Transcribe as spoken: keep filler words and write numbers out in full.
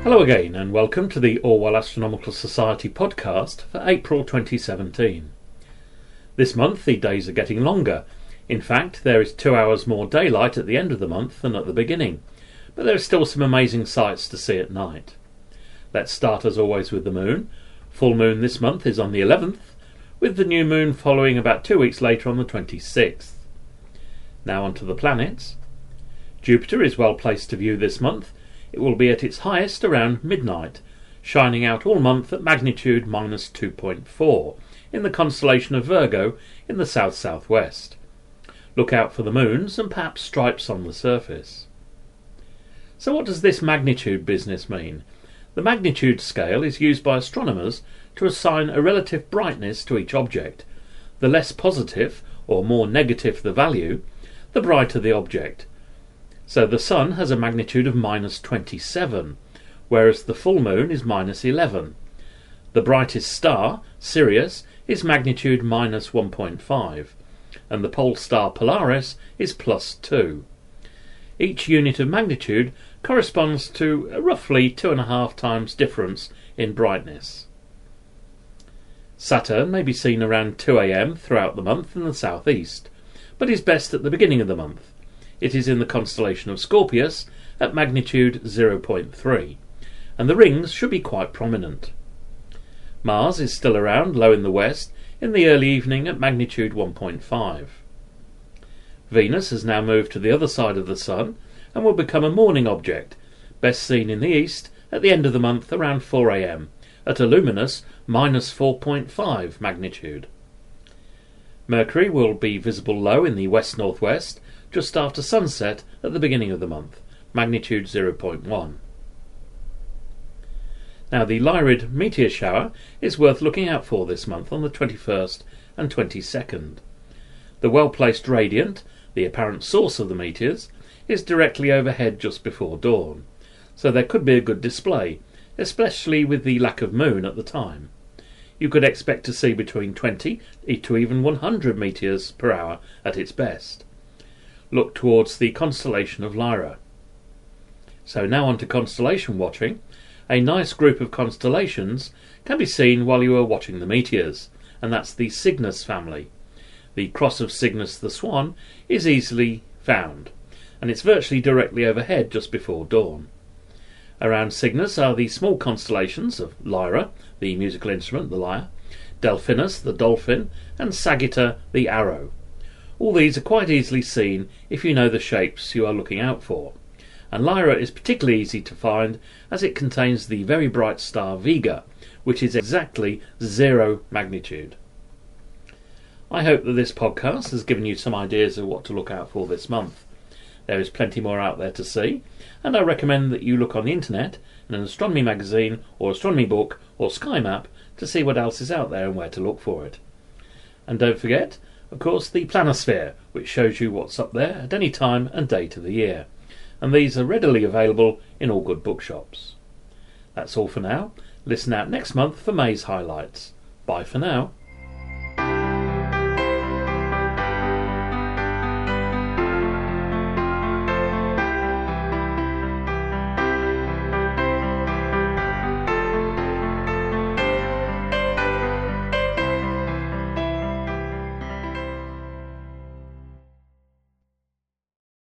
Hello again, and welcome to the Orwell Astronomical Society podcast for April twenty seventeen. This month the days are getting longer. In fact, there is two hours more daylight at the end of the month than at the beginning, but there are still some amazing sights to see at night. Let's start as always with the moon. Full moon this month is on the eleventh, with the new moon following about two weeks later on the twenty-sixth. Now on to the planets. Jupiter is well placed to view this month. It will be at its highest around midnight, shining out all month at magnitude minus two point four in the constellation of Virgo in the south-southwest. Look out for the moons and perhaps stripes on the surface. So what does this magnitude business mean? The magnitude scale is used by astronomers to assign a relative brightness to each object. The less positive or more negative the value, the brighter the object. So the Sun has a magnitude of minus twenty-seven, whereas the full moon is minus eleven. The brightest star, Sirius, is magnitude minus one point five, and the pole star Polaris is plus two. Each unit of magnitude corresponds to a roughly two and a half times difference in brightness. Saturn may be seen around two a m throughout the month in the southeast, but is best at the beginning of the month. It is in the constellation of Scorpius at magnitude zero point three, and the rings should be quite prominent. Mars is still around low in the west in the early evening at magnitude one point five. Venus has now moved to the other side of the Sun and will become a morning object, best seen in the east at the end of the month around four a m at a luminous minus four point five magnitude. Mercury will be visible low in the west-northwest just after sunset at the beginning of the month, magnitude zero point one. Now the Lyrid meteor shower is worth looking out for this month on the twenty-first and twenty-second. The well-placed radiant, the apparent source of the meteors, is directly overhead just before dawn, so there could be a good display, especially with the lack of moon at the time. You could expect to see between twenty to even one hundred meteors per hour at its best. Look towards the constellation of Lyra. So now on to constellation watching. A nice group of constellations can be seen while you are watching the meteors, and that's the Cygnus family. The cross of Cygnus the Swan is easily found, and it's virtually directly overhead just before dawn. Around Cygnus are the small constellations of Lyra, the musical instrument, the lyre, Delphinus, the dolphin, and Sagitta, the arrow. All these are quite easily seen if you know the shapes you are looking out for, and Lyra is particularly easy to find as it contains the very bright star Vega, which is exactly zero magnitude. I hope that this podcast has given you some ideas of what to look out for this month. There is plenty more out there to see, and I recommend that you look on the internet in an astronomy magazine or astronomy book or sky map to see what else is out there and where to look for it. And don't forget, of course, the planisphere, which shows you what's up there at any time and date of the year, and these are readily available in all good bookshops. That's all for now. Listen out next month for May's highlights. Bye for now.